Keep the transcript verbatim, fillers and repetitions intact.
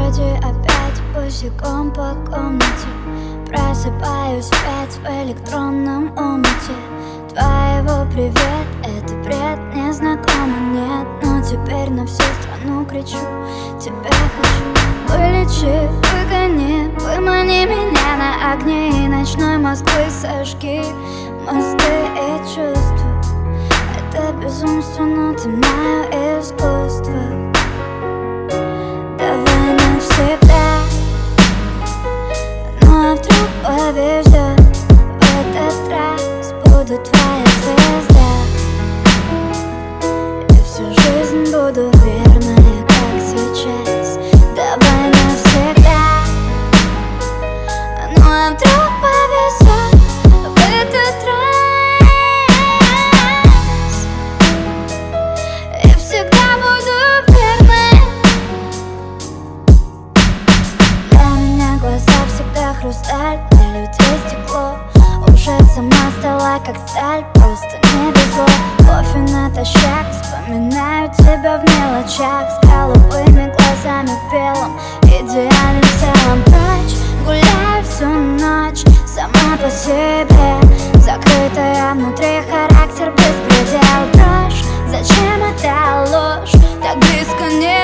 вроде опять босиком по комнате. Просыпаюсь опять в электронном омуте твоего привет. Это бред, незнакомо, нет. Но теперь на всю страну кричу: тебя хочу. Вылечи, выгони, вымани меня на огни ночной Москвы. Сожги мосты и чувства. Это безумство, но ты мое искусство. Давай навсегда. Ну а вдруг повезет, в этот раз буду твоя звезда. И всю жизнь буду верной, как сейчас. Давай навсегда. Ну а вдруг повезет, в этот раз. И всегда буду верной. Для меня глаза всегда хрусталь, для людей стекло. Уже сама стала как сталь, просто не везло. Кофе натощак, вспоминаю тебя в мелочах. С голубыми глазами в белом, идеальным целом. Прочь, гуляю всю ночь, сама по себе. Закрытая внутри, характер беспредел. Дрожь, зачем это ложь, так близко не